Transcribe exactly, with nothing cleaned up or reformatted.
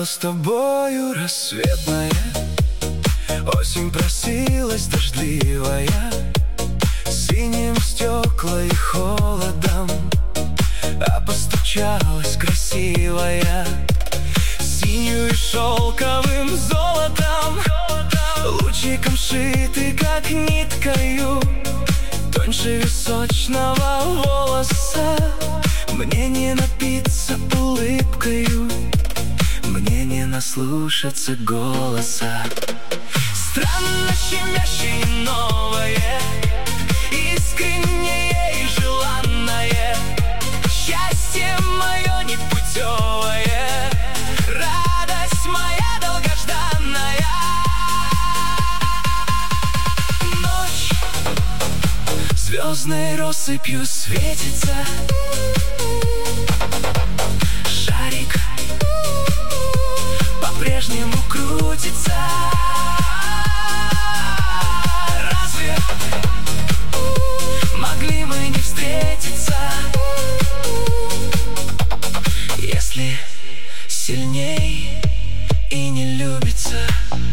стало с тобою рассветная, осень просилась дождливая, синим стекла и холодом, а постучалась красивая, синюю и шелковым золотом, лучиком шиты, как ниткою, тоньше височного волоса. Мне не напиться улыбкою, мне не наслушаться голоса. Странно щемящее и новое, искреннее и желанное, счастье мое непутевое, радость моя долгожданная. Ночь звездной россыпью светится, шарик по-прежнему крутится. Разве могли мы не встретиться, если сильней и не любится?